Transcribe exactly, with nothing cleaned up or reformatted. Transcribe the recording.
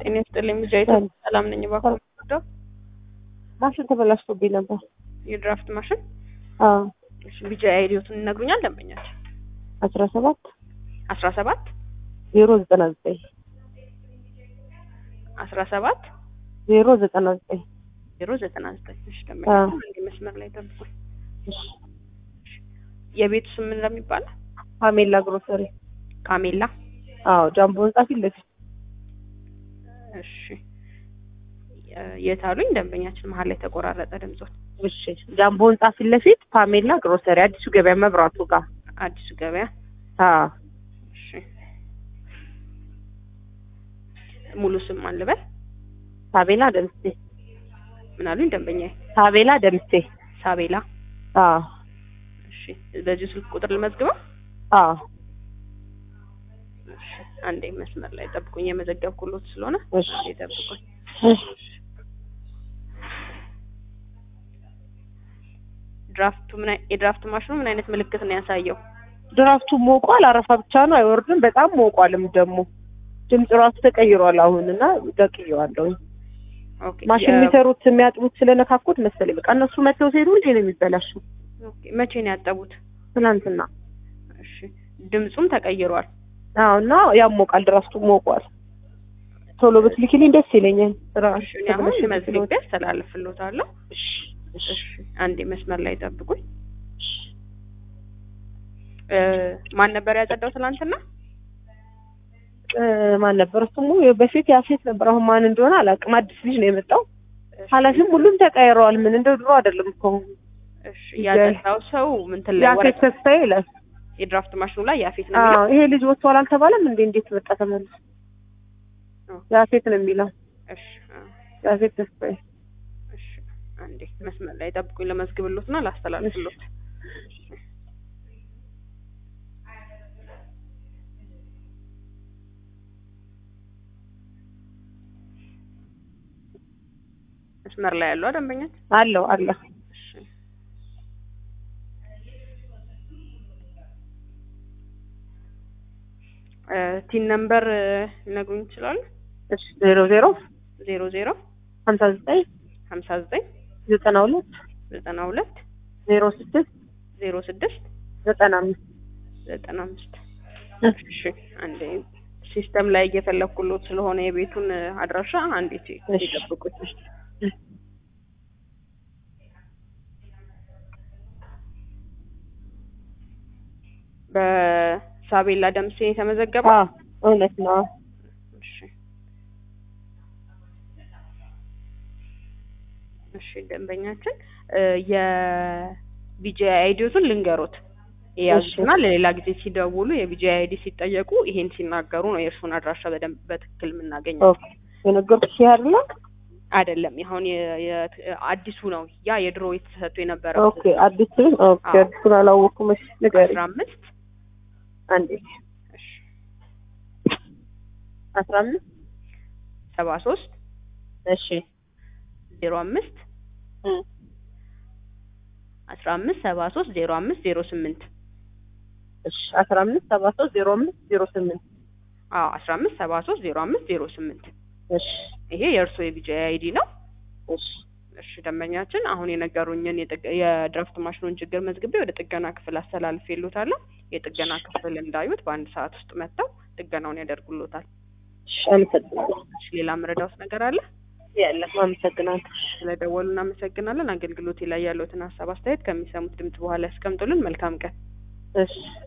ጤና ይስጥልኝ ልጅ ሰላም ነኝ ባኮ ማሽን ተበላሽቶብኝ ነበር የድራፍት ማሽን አዎ እሺ ቢጂ አይዲዎትን ይነግሩኛል ደንበኛችን አስራ ሰባት አስራ ሰባት ዜሮ ዘጠና ዘጠኝ አስራ ሰባት ዜሮ ዘጠና ዘጠኝ ዜሮ ዘጠና ዘጠኝ እሺ ደንበኛችን አንድ መስመር ላይ ተብቁ እሺ የቤቱ ስም ምን እንደሚባል ካሜላ ግሮሰሪ ካሜላ አዎ ጃምቦ ህንጻ ፊት ለፊት እሺ የታሉኝ ደንበኛችን መሃል ላይ ተቆራረጠ ድምጾት እሺ ጃምቦ ህንጻ ፊት ለፊት ካሜላ ግሮሰሪ አዲሱ ገበያ መብራቱ ጋር አዲሱ ገበያ አዎ እሺ ሙሉ ስም ማን ልበል ሳቤላ ደምሴ ምን አሉኝ ደንበኛዬ ሳቤላ ደምሴ ሳቤላ አዎ እሺ በዚህ ስልክ ቁጥር ልመዝግበው አዎ እሺ አንዴ መስመር ላይ ጠብቁኝ የመዘገብኩሎት ስለሆነ እሺ ጠብቁኝ እሺ ድራፍቱ ምን የድራፍት ማሽኑ ምን አይነት ምልክት ነው ያሳየው ድራፍቱ ሞቋል አረፋ ብቻ ነው አይወርድም በጣም ሞቋልም ደግሞ ድምጽ ራሱ ተቀይሯል አሁንና ደቅየዋለሁ ኦኬ ማሽን የሚሰሩት የሚያጥቡት ስለነካኩት መሰለኝ በቃ እነሱ መተው ሲሄዱ እንዴ ነው የሚበላሽው ኦኬ መቼ ነው ያጠቡት ትናንትና እሺ ድምጹም ተቀይሯል አዎና ያሞቃል ድራፍቱ ሞቋል ቶሎ ብትልኪልኝ ደስ ይለኛል ራሽ አሁን መዝግቤ አስተላልፍልዎታለሁ እሺ እሺ አንዴ መስመር ላይ ጠብቁኝ እ ማን ነበር ያጸዳው ትናንትና እ ማን ነበር ስሙ በፊት ያፌት ነበር አሁን ማን እንደሆነ አላውቅም አዲስ ልጅ ነው የመጣው ኃላፊም ሁሉም ተቀይረዋል ምን እንደው ድሮ አይደለም እኮ እሺ ያጸዳው ሰው ምን ተለወረ ያፌት ተስፋዬ ይላል የድራፍት ማሽኑ ላይ ያፌት ነው የሚለው አዎ ይሄ ልጅ ወጥቷል አልተባለም እንዴ እንዴት መጣ ተመልሶ ያፌት ነው የሚለው እሺ ያፌት ተስፋዬ እሺ አንዴ መስመር ላይ ጠብቁኝ ለመዝግብሎትና ላስተላልፍሎት መስመር ላይ ያለው ደንበኛ አለው አለ እሺ እ ቲን ነምበር ነግሩኝ ይችላል እሺ ዜሮ ዜሮ ዜሮ ዜሮ ሀምሳ ዘጠኝ ሀምሳ ዘጠኝ ዘጠና ሁለት ዘጠና ሁለት ዜሮ ስድስት ዜሮ ስድስት ዘጠና አምስት ዘጠና አምስት እሺ አንዴ ሲስተም ላይ እየፈለኩሎት ስለሆነ የቤቱን አድራሻ አንዴ ይጠብቁት በሳቤላ ደምሴ ተመዘገበ አዎ እውነት ነው እሺ እሺ ደንበኛችን የቢጂ አይዲውን ልንገሮት ያዙና ለሌላ ጊዜ ሲደውሉ የቢጂ አይዲ ሲጠየቁ ይሄን ሲናገሩ ነው የእርሱን አድራሻ በደንብ በትክክል የምናገኘው ኦኬ የነገርኩሽ ያርላ አይደለም ይሁን አዲሱ ነው ያ የድሮ የተሰጠው የነበረው ኦኬ አዲሱ ኦኬ አዲሱን አላወኩም እሺ ንገሪ አስራ አምስት አንዴ እሺ አስራ አምስት ሰባ ሶስት እሺ ዜሮ አምስት እ አስራ አምስት ሰባ ሶስት ዜሮ አምስት ዜሮ ስምንት እሺ አስራ አምስት ሰባ ሶስት ዜሮ አምስት ዜሮ ስምንት አዎ አስራ አምስት ሰባ ሶስት ዜሮ አምስት ዜሮ ስምንት እሺ ይሄ የእርሶ የቢጂ አይዲ ነው እሺ እሺ ደንበኛችን አሁን የነገሩኝን የድራፍት ማሽኑን ችግር መዝግቤ ወደ ጥገና ክፍል አስተላልፌልዎታለሁ የጥገና ክፍል እንዳዩት በአንድ ሰዓት ውስጥ መጥተው ጥገናውን ያደርጉልዎታል እሺ አመሰግናለሁ እሺ ሌላ መረዳት ነገር አለ ያለ አመሰግናለሁ ስለደወሉ እናመሰግናለን አገልግሎት ላይ ያለዎትን ሐሳብ አስተያየት ከሚሰሙት ድምጽ በኋላ ያስቀምጡልን መልካም ቀን እሺ